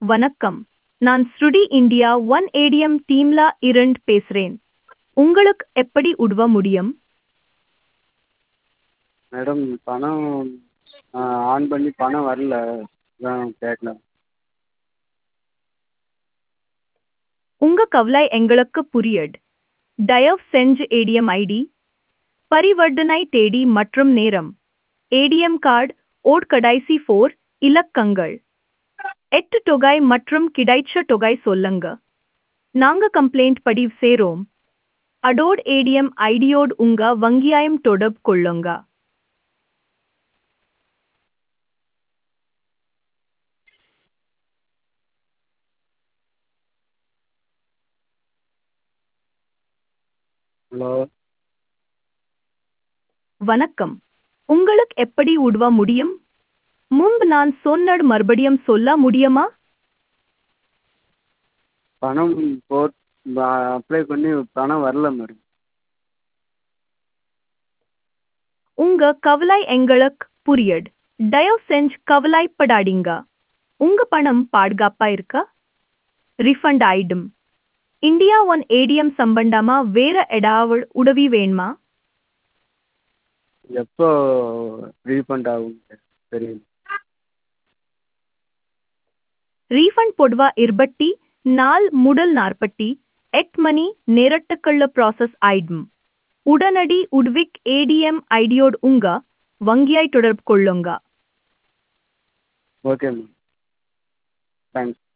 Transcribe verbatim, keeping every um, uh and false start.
வணக்கம். நான் ஸ்ருடி India one ATM டீம்ல இருந்து பேசுறேன். உங்களுக்கு எப்படி உதவ முடியும்? மேடம் பணம் ஆன் பண்ணி பணம் வரல, அதான் கேட்கலாம். உங்க கவலை எங்களுக்கு புரியுது. தயவு செஞ்சு ஏடிஎம் ஐடி, பரிவர்த்தனை தேதி மற்றும் நேரம், ஏடிஎம் கார்டு ஓட் கடைசி ஃபோர் இலக்கங்கள், எட்டு தொகை மற்றும் கிடைச்ச தொகை சொல்லுங்க. நாங்க கம்ப்ளைண்ட் பதிவு செய்றோம். அதோட ஏடிஎம் ஐடியோடு உங்க வங்கியாயம் தொடர்பு கொள்ளுங்க. ஹலோ. வணக்கம். உங்களுக்கு எப்படி உதவ முடியும்? முன்பு நான் சொன்னது மறுபடியும் சொல்ல முடியுமா? பணம் போட் அப்ளை பண்ணி பணம் வரல மேடம். உங்க கவலை எங்களுக்கு புரியுது. தயவு செஞ்சு கவலைப்படாதீங்க. உங்க பணம் பாதுகாப்பா இருக்க ரீஃபண்ட் ஆயிடும். இந்தியா ஒன் ஏடிஎம் சம்பந்தமா வேற ஏதாவது உதவி வேணுமா? எப்போ ரீஃபண்ட் ஆகும் தெரியும். ரீஃபண்ட் பொதுவா இருபத்தி நாலு முதல் நாற்பத்தி எட்டு மணி நேரத்துக்குள்ள ப்ராசஸ் ஆயிடும். உடனடி உதவிக்கு ஏடிஎம் ஐடியோடு உங்க வங்கியாய் தொடர்பு கொள்ளுங்க. Okay ma'am, thanks.